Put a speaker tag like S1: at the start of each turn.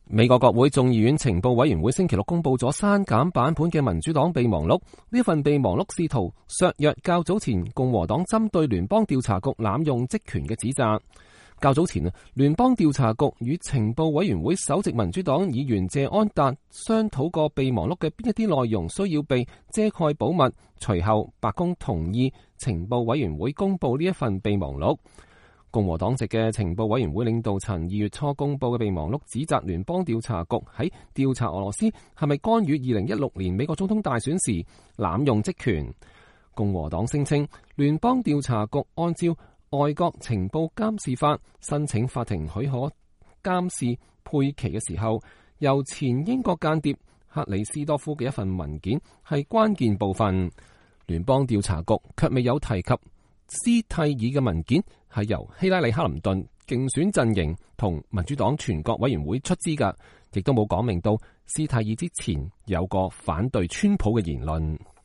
S1: 美國國會眾議院情報委員會星期六公布咗刪減版本嘅民主黨備忘錄，呢份備忘錄試圖削弱較早前共和黨針對聯邦調查局濫用職權嘅指責。較早前聯邦調查局與情報委員會首席民主黨議員謝安達商討過備忘錄嘅邊一啲內容需要被遮蓋保密，隨後白宮同意情報委員會公布呢一份備忘錄。共和黨籍嘅情報委員會領導層2月初公布嘅備忘錄，指責聯邦調查局喺調查俄羅斯係咪干預2016年美國總統大選時濫用職權。共和黨聲稱聯邦調查局按照外國情報監視法申請法庭許可監視佩奇嘅時候，由前英國間諜克里斯多夫嘅一份文件係關鍵部分。聯邦調查局卻未有提及斯蒂爾嘅文件係由希拉里克林頓競選陣營同民主黨全國委員會出資㗎，亦都冇講明到斯蒂爾之前有個反對川普嘅言論。